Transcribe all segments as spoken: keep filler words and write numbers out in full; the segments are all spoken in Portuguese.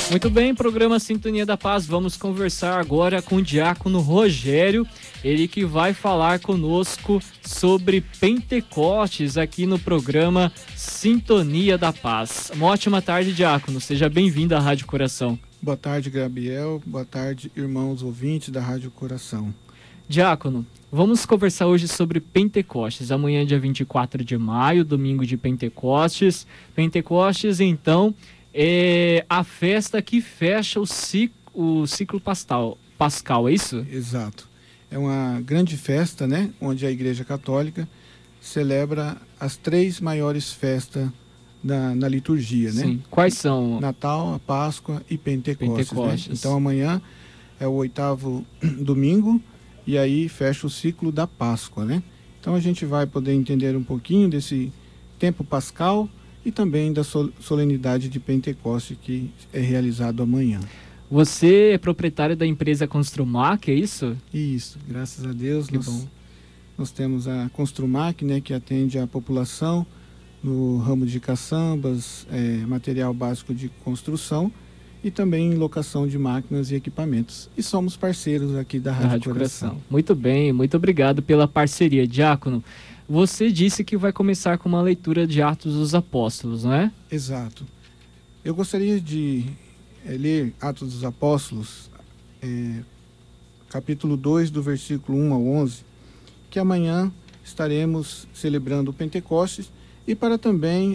Muito bem, programa Sintonia da Paz. Vamos conversar agora com o diácono Rogério, ele que vai falar conosco sobre Pentecostes aqui no programa Sintonia da Paz. Uma ótima tarde, diácono. Seja bem-vindo à Rádio Coração. Boa tarde, Gabriel. Boa tarde, irmãos ouvintes da Rádio Coração. Diácono, vamos conversar hoje sobre Pentecostes. Amanhã é dia vinte e quatro de maio, domingo de Pentecostes. Pentecostes, então, é a festa que fecha o ciclo, o ciclo pascal, pascal, é isso? Exato. É uma grande festa, né? Onde a Igreja Católica celebra as três maiores festas na, na liturgia, né? Sim. Quais são? Natal, a Páscoa e Pentecostes. Pentecostes. Né? Então amanhã é o oitavo domingo e aí fecha o ciclo da Páscoa, né? Então a gente vai poder entender um pouquinho desse tempo pascal e também da solenidade de Pentecostes que é realizado amanhã. Você é proprietário da empresa Construmac, é isso? Isso, graças a Deus. Que nós, bom. Nós temos a Construmac, né, que atende a população no ramo de caçambas, é, material básico de construção e também locação de máquinas e equipamentos. E somos parceiros aqui da Rádio, Rádio Coração. Coração. Muito bem, muito obrigado pela parceria, diácono. Você disse que vai começar com uma leitura de Atos dos Apóstolos, não é? Exato. Eu gostaria de é, ler Atos dos Apóstolos, é, capítulo dois, do versículo um ao onze, que amanhã estaremos celebrando o Pentecostes e para também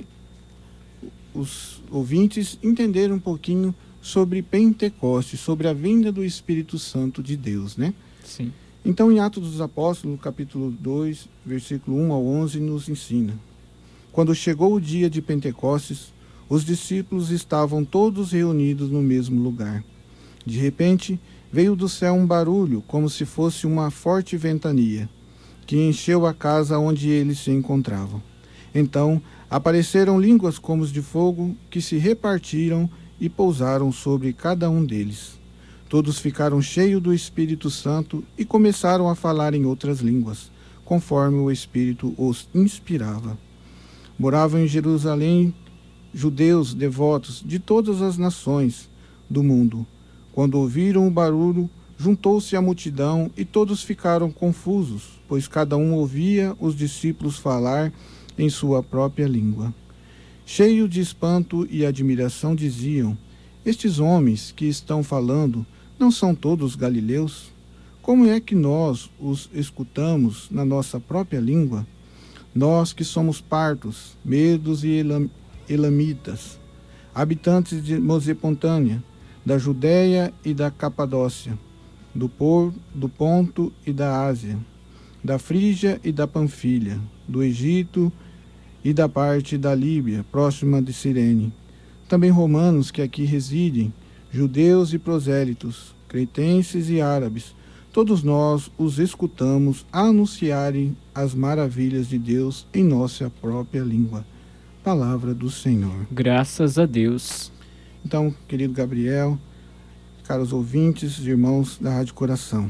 os ouvintes entenderem um pouquinho sobre Pentecostes, sobre a vinda do Espírito Santo de Deus, né? Sim. Então, em Atos dos Apóstolos, capítulo dois, versículo um ao onze, nos ensina: quando chegou o dia de Pentecostes, os discípulos estavam todos reunidos no mesmo lugar. De repente, veio do céu um barulho, como se fosse uma forte ventania, que encheu a casa onde eles se encontravam. Então, apareceram línguas como de fogo, que se repartiram e pousaram sobre cada um deles. Todos ficaram cheios do Espírito Santo e começaram a falar em outras línguas, conforme o Espírito os inspirava. Moravam em Jerusalém judeus devotos de todas as nações do mundo. Quando ouviram o barulho, juntou-se a multidão e todos ficaram confusos, pois cada um ouvia os discípulos falar em sua própria língua. Cheios de espanto e admiração diziam: estes homens que estão falando não são todos galileus? Como é que nós os escutamos na nossa própria língua? Nós que somos partos, medos e elam, elamitas, habitantes de Mesopotâmia, da Judéia e da Capadócia, do, Por, do Ponto e da Ásia, da Frígia e da Panfilha, do Egito e da parte da Líbia, próxima de Cirene. Também romanos que aqui residem, judeus e prosélitos, cretenses e árabes, todos nós os escutamos anunciarem as maravilhas de Deus em nossa própria língua. Palavra do Senhor. Graças a Deus. Então, querido Gabriel, caros ouvintes, irmãos da Rádio Coração,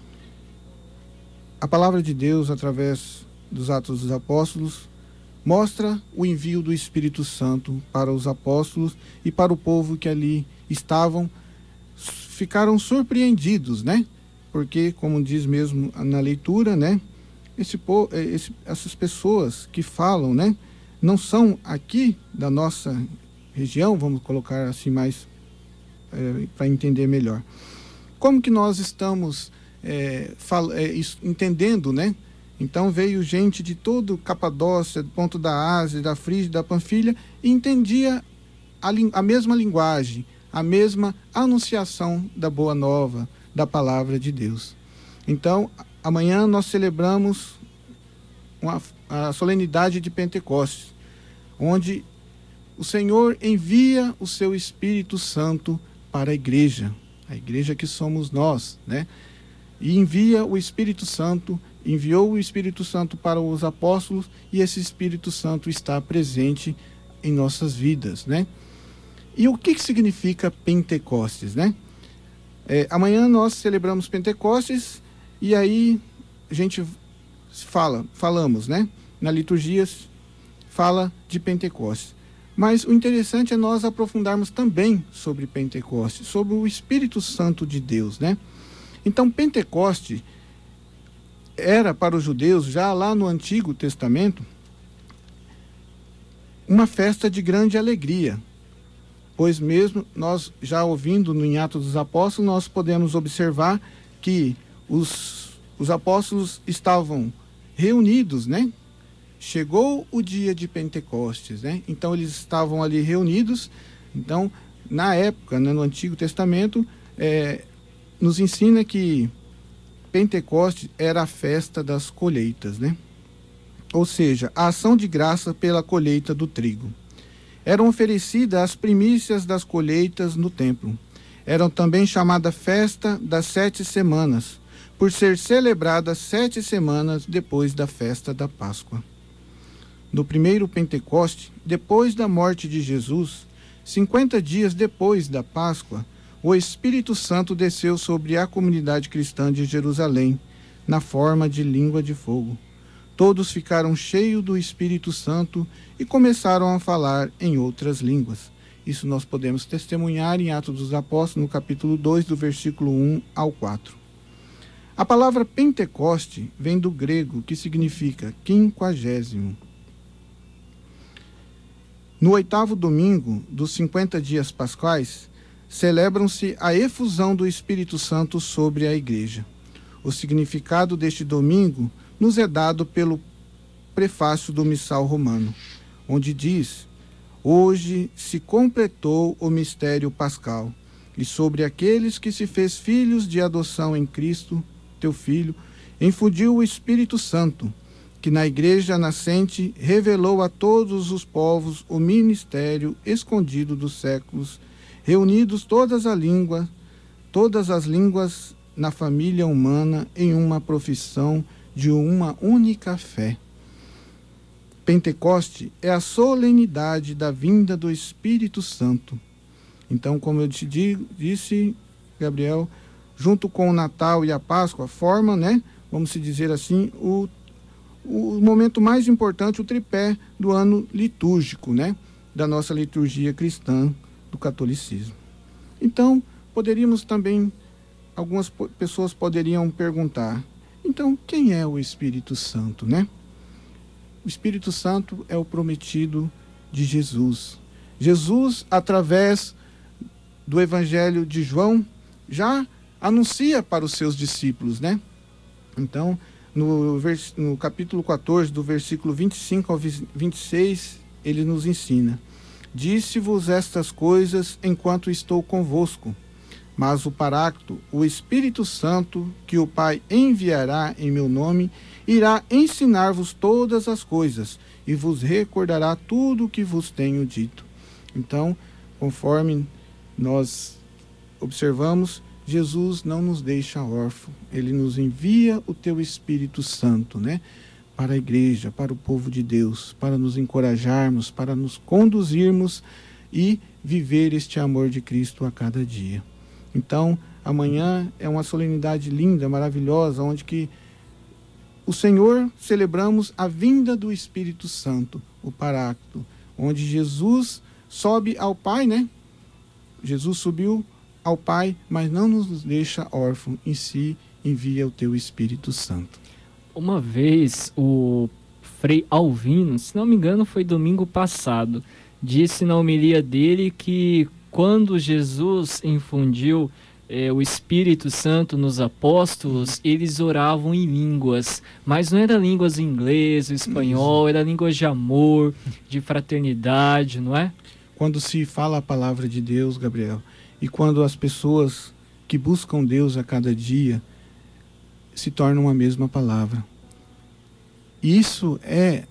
a palavra de Deus, através dos Atos dos Apóstolos, mostra o envio do Espírito Santo para os apóstolos e para o povo que ali estavam, ficaram surpreendidos, né? Porque, como diz mesmo na leitura, né? Esse, esse, essas pessoas que falam, né? Não são aqui da nossa região, vamos colocar assim mais é, para entender melhor. Como que nós estamos é, fal, é, entendendo, né? Então veio gente de todo Capadócia, do ponto da Ásia, da Frígia, da Panfilha, e entendia a, a mesma linguagem, a mesma anunciação da Boa Nova, da Palavra de Deus. Então, amanhã nós celebramos uma, a solenidade de Pentecostes, onde o Senhor envia o seu Espírito Santo para a igreja, a igreja que somos nós, né? E envia o Espírito Santo, enviou o Espírito Santo para os apóstolos, e esse Espírito Santo está presente em nossas vidas, né? E o que, que significa Pentecostes, né? É, amanhã nós celebramos Pentecostes, e aí a gente fala, falamos, né? Na liturgia fala de Pentecostes. Mas o interessante é nós aprofundarmos também sobre Pentecostes, sobre o Espírito Santo de Deus, né? Então, Pentecoste era para os judeus, já lá no Antigo Testamento, uma festa de grande alegria, pois mesmo nós já ouvindo no em Atos dos Apóstolos, nós podemos observar que os, os apóstolos estavam reunidos, né? Chegou o dia de Pentecostes, né? Então eles estavam ali reunidos. Então, na época, né, no Antigo Testamento, é, nos ensina que Pentecostes era a festa das colheitas, né? Ou seja, a ação de graça pela colheita do trigo. Eram oferecidas as primícias das colheitas no templo. Eram também chamada festa das sete semanas, por ser celebrada sete semanas depois da festa da Páscoa. No primeiro Pentecoste, depois da morte de Jesus, cinquenta dias depois da Páscoa, o Espírito Santo desceu sobre a comunidade cristã de Jerusalém, na forma de língua de fogo. Todos ficaram cheios do Espírito Santo e começaram a falar em outras línguas. Isso nós podemos testemunhar em Atos dos Apóstolos, no capítulo dois, do versículo um ao quatro. A palavra Pentecoste vem do grego, que significa quinquagésimo. No oitavo domingo dos cinquenta dias pascais, celebram-se a efusão do Espírito Santo sobre a igreja. O significado deste domingo nos é dado pelo prefácio do Missal Romano, onde diz: hoje se completou o mistério pascal, e sobre aqueles que se fez filhos de adoção em Cristo, teu Filho, infundiu o Espírito Santo, que na igreja nascente revelou a todos os povos o ministério escondido dos séculos, reunidos todas a língua, todas as línguas na família humana em uma profissão de uma única fé. Pentecoste é a solenidade da vinda do Espírito Santo. Então, como eu te digo, disse, Gabriel, junto com o Natal e a Páscoa, forma, né, vamos dizer assim, o o momento mais importante, o tripé do ano litúrgico, né, da nossa liturgia cristã do catolicismo. Então, poderíamos também, algumas pessoas poderiam perguntar, então, quem é o Espírito Santo, né? O Espírito Santo é o prometido de Jesus. Jesus, através do Evangelho de João, já anuncia para os seus discípulos, né? Então, No, vers, no capítulo quatorze, do versículo vinte e cinco ao vinte e seis, ele nos ensina: disse-vos estas coisas enquanto estou convosco, mas o Paráclito, o Espírito Santo, que o Pai enviará em meu nome, irá ensinar-vos todas as coisas e vos recordará tudo o que vos tenho dito. Então, conforme nós observamos, Jesus não nos deixa órfãos, ele nos envia o teu Espírito Santo, né, para a igreja, para o povo de Deus, para nos encorajarmos, para nos conduzirmos e viver este amor de Cristo a cada dia. Então, amanhã é uma solenidade linda, maravilhosa, onde que o Senhor celebramos a vinda do Espírito Santo, o Paráclito, onde Jesus sobe ao Pai, né? Jesus subiu ao Pai, mas não nos deixa órfãos, em si envia o teu Espírito Santo. Uma vez o Frei Alvino, se não me engano foi domingo passado, disse na homilia dele que quando Jesus infundiu eh, o Espírito Santo nos apóstolos, eles oravam em línguas, mas não era línguas em inglês, espanhol, era línguas de amor, de fraternidade, não é? Quando se fala a palavra de Deus, Gabriel, e quando as pessoas que buscam Deus a cada dia se tornam a mesma palavra. Isso é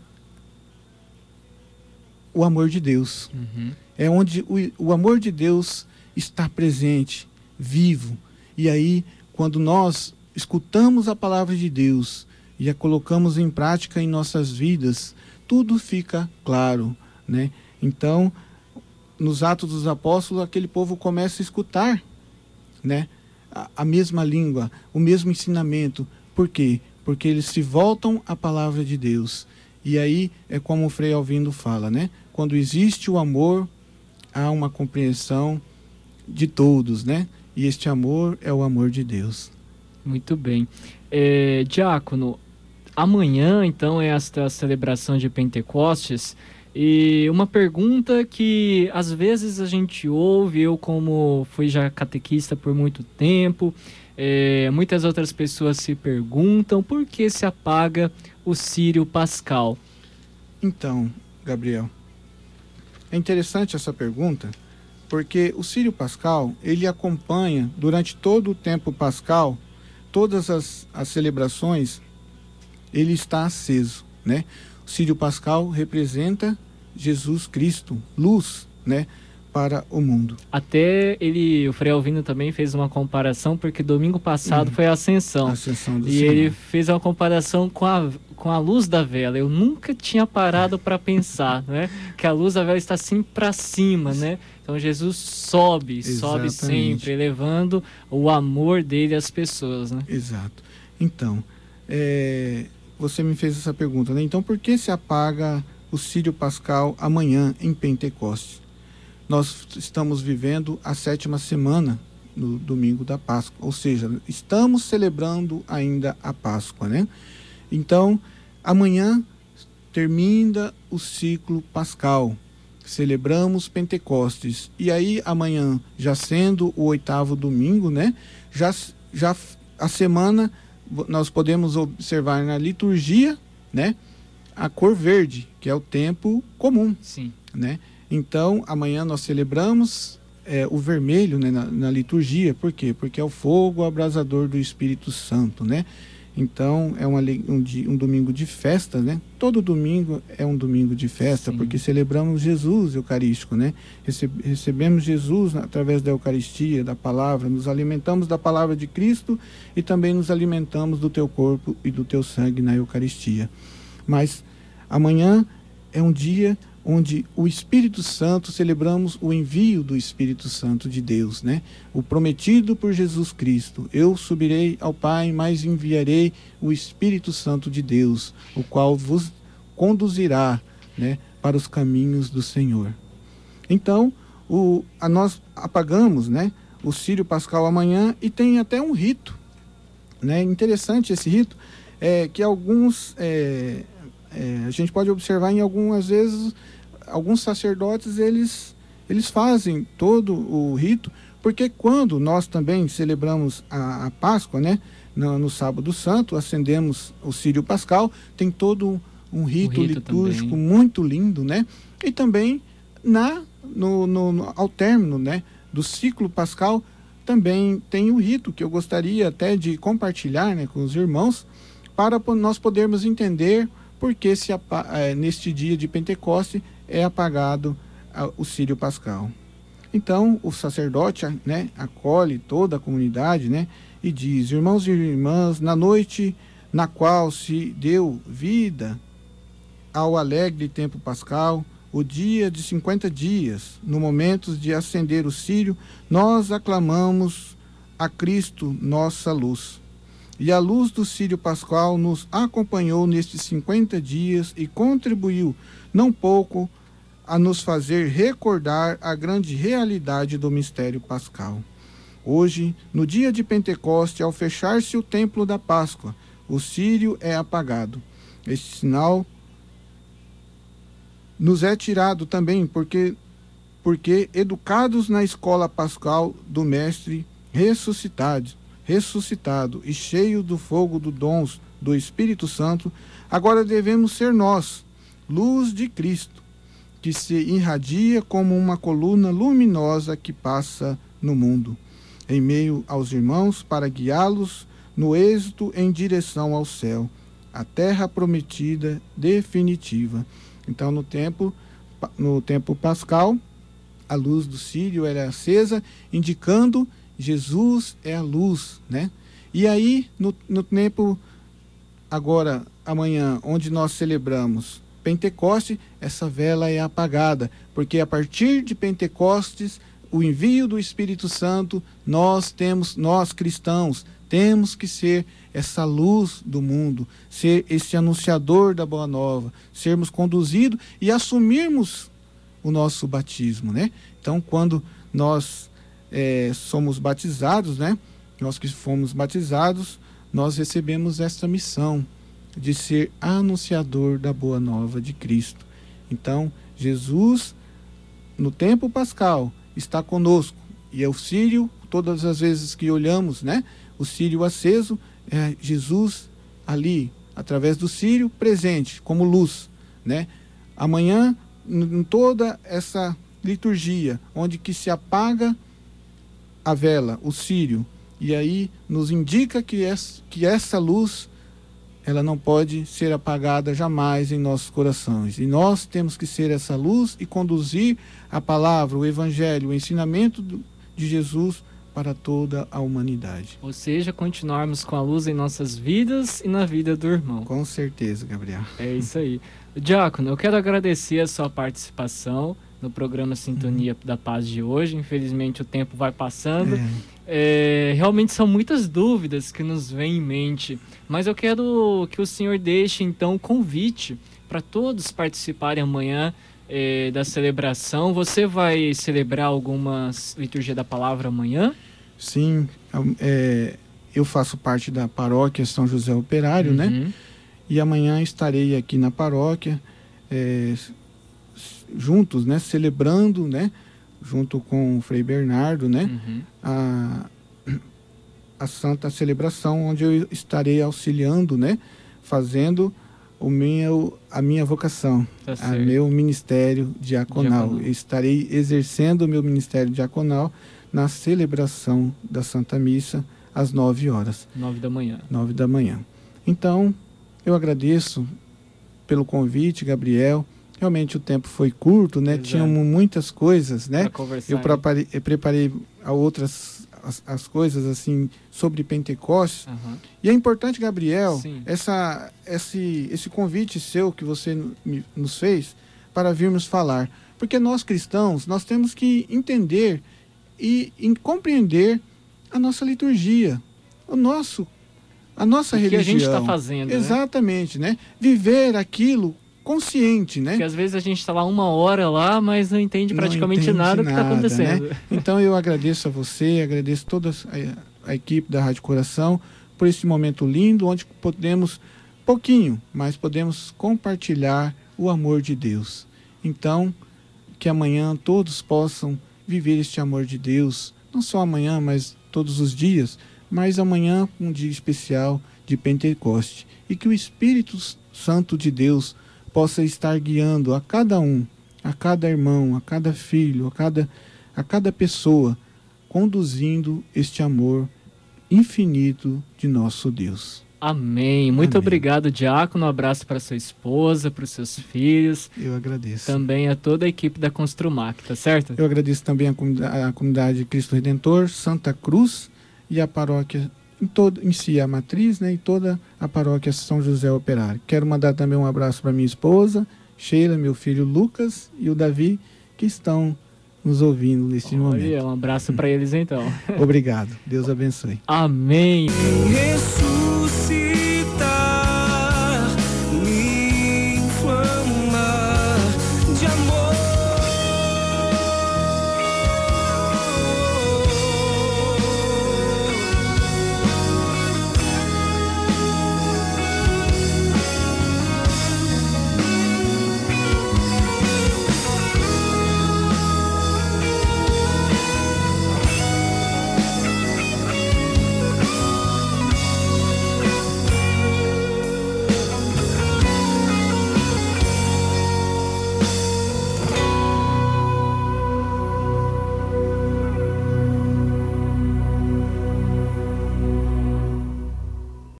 o amor de Deus. Uhum. É onde o, o amor de Deus está presente, vivo. E aí, quando nós escutamos a palavra de Deus e a colocamos em prática em nossas vidas, tudo fica claro, né? Então, nos Atos dos Apóstolos, aquele povo começa a escutar, né, a, a mesma língua, o mesmo ensinamento. Por quê? Porque eles se voltam à palavra de Deus. E aí é como o Frei Alvindo fala, né? quando existe o amor, há uma compreensão de todos, né? E este amor é o amor de Deus. Muito bem. É, Diácono, amanhã, então, é esta celebração de Pentecostes. E uma pergunta que às vezes a gente ouve, eu como fui já catequista por muito tempo, é, muitas outras pessoas se perguntam por que se apaga o Círio Pascal. Então, Gabriel, é interessante essa pergunta, porque o Círio Pascal, ele acompanha durante todo o tempo pascal, todas as, as celebrações, ele está aceso, né? O Círio Pascal representa Jesus Cristo, luz, né, para o mundo. Até ele, o Frei Alvino também fez uma comparação, porque domingo passado uhum. foi a Ascensão. A Ascensão do e Senhor. Ele fez uma comparação com a, com a luz da vela. Eu nunca tinha parado para pensar, né, que a luz da vela está assim para cima, né? Então Jesus sobe, Exatamente. sobe sempre, elevando o amor dele às pessoas, né? Exato. Então, é... você me fez essa pergunta, né? Então, por que se apaga o Círio Pascal amanhã em Pentecostes? Nós estamos vivendo a sétima semana no domingo da Páscoa, ou seja, estamos celebrando ainda a Páscoa, né? Então, amanhã termina o ciclo pascal, celebramos Pentecostes, e aí amanhã, já sendo o oitavo domingo, né? Já, já a semana, nós podemos observar na liturgia, né, a cor verde, que é o tempo comum. Sim. Né? Então, amanhã nós celebramos é, o vermelho, né, na, na liturgia. Por quê? Porque é o fogo abrasador do Espírito Santo, né? Então, é uma, um, um domingo de festa, né? Todo domingo é um domingo de festa, Sim. porque celebramos Jesus eucarístico, né? Recebe, recebemos Jesus através da Eucaristia, da palavra, nos alimentamos da palavra de Cristo e também nos alimentamos do teu corpo e do teu sangue na Eucaristia. Mas amanhã é um dia onde o Espírito Santo, celebramos o envio do Espírito Santo de Deus, né? O prometido por Jesus Cristo. Eu subirei ao Pai, mas enviarei o Espírito Santo de Deus, o qual vos conduzirá, né, para os caminhos do Senhor. Então, o, a nós apagamos, né, o Círio Pascal amanhã, e tem até um rito, né? Interessante esse rito, é, que alguns... É, É, a gente pode observar em algumas vezes, alguns sacerdotes, eles, eles fazem todo o rito, porque quando nós também celebramos a, a Páscoa, né, no, no Sábado Santo, acendemos o Círio Pascal, tem todo um rito, rito litúrgico também. Muito lindo, né? E também na, no, no, no, ao término, né, do ciclo pascal, também tem o rito que eu gostaria até de compartilhar, né, com os irmãos, para nós podermos entender porque se, é, neste dia de Pentecoste é apagado a, o Círio Pascal. Então, o sacerdote, né, acolhe toda a comunidade, né, e diz: irmãos e irmãs, na noite na qual se deu vida ao alegre tempo pascal, o dia de cinquenta dias, no momento de acender o círio, nós aclamamos a Cristo, nossa luz. E a luz do Círio Pascal nos acompanhou nestes cinquenta dias e contribuiu, não pouco, a nos fazer recordar a grande realidade do mistério pascal. Hoje, no dia de Pentecoste, ao fechar-se o templo da Páscoa, o círio é apagado. Este sinal nos é tirado também porque, porque educados na escola pascal do Mestre ressuscitado, ressuscitado e cheio do fogo do dons do Espírito Santo, agora devemos ser nós, luz de Cristo, que se irradia como uma coluna luminosa que passa no mundo, em meio aos irmãos, para guiá-los no êxito em direção ao céu, a terra prometida definitiva. Então, no tempo, no tempo pascal, a luz do círio era acesa, indicando Jesus é a luz, né? E aí, no, no tempo, agora, amanhã, onde nós celebramos Pentecoste, essa vela é apagada, porque a partir de Pentecostes, o envio do Espírito Santo, nós temos, nós cristãos, temos que ser essa luz do mundo, ser esse anunciador da Boa Nova, sermos conduzidos e assumirmos o nosso batismo, né? Então, quando nós é, somos batizados, né? Nós que fomos batizados, nós recebemos esta missão de ser anunciador da boa nova de Cristo. Então, Jesus, no tempo pascal, está conosco. E é o círio, todas as vezes que olhamos, né? O círio aceso, é Jesus ali, através do círio, presente, como luz, né? Amanhã, em toda essa liturgia, onde que se apaga a vela, o círio, e aí nos indica que essa, que essa luz, ela não pode ser apagada jamais em nossos corações. E nós temos que ser essa luz e conduzir a palavra, o evangelho, o ensinamento do, de Jesus para toda a humanidade. Ou seja, continuarmos com a luz em nossas vidas e na vida do irmão. Com certeza, Gabriel. É isso aí. Diácono, eu quero agradecer a sua participação no programa Sintonia uhum. da Paz de hoje. Infelizmente o tempo vai passando. É. É, realmente são muitas dúvidas que nos vêm em mente, mas eu quero que o senhor deixe então o convite para todos participarem amanhã é, da celebração. Você vai celebrar alguma liturgia da palavra amanhã? Sim, é, eu faço parte da paróquia São José Operário, uhum. né? E amanhã estarei aqui na paróquia é, juntos, né? Celebrando, né? Junto com o Frei Bernardo, né? Uhum. A, a Santa Celebração, onde eu estarei auxiliando, né? Fazendo o meu, a minha vocação, tá a meu ministério diaconal. diaconal. Eu estarei exercendo o meu ministério diaconal na celebração da Santa Missa às nove horas. Nove da manhã. Nove da manhã. Então, eu agradeço pelo convite, Gabriel. Realmente o tempo foi curto, né? Tinham muitas coisas, né? Eu preparei, eu preparei outras as, as coisas assim sobre Pentecostes. Uhum. E é importante, Gabriel, essa, esse, esse convite seu que você me, nos fez para virmos falar. Porque nós cristãos, nós temos que entender e, e compreender a nossa liturgia, o nosso, a nossa o religião. O que a gente está fazendo, Exatamente, né? né? Viver aquilo consciente, né? Porque às vezes a gente está lá uma hora lá, mas não entende praticamente não entende nada do que está acontecendo. Né? Então eu agradeço a você, agradeço toda a, a equipe da Rádio Coração por esse momento lindo, onde podemos, pouquinho, mas podemos compartilhar o amor de Deus. Então, que amanhã todos possam viver este amor de Deus, não só amanhã, mas todos os dias, mas amanhã um dia especial de Pentecoste. E que o Espírito Santo de Deus possa estar guiando a cada um, a cada irmão, a cada filho, a cada, a cada pessoa, conduzindo este amor infinito de nosso Deus. Amém. Muito Amém. Obrigado, Diácono. Um abraço para sua esposa, para os seus filhos. Eu agradeço. Também a toda a equipe da Construmac, tá certo? Eu agradeço também a comunidade, a comunidade Cristo Redentor, Santa Cruz e a paróquia em, todo, em si, a matriz, né, e toda a paróquia São José Operário. Quero mandar também um abraço para minha esposa, Sheila, meu filho Lucas e o Davi, que estão nos ouvindo neste Olha, momento. Um abraço para eles então. Obrigado. Deus abençoe. Amém.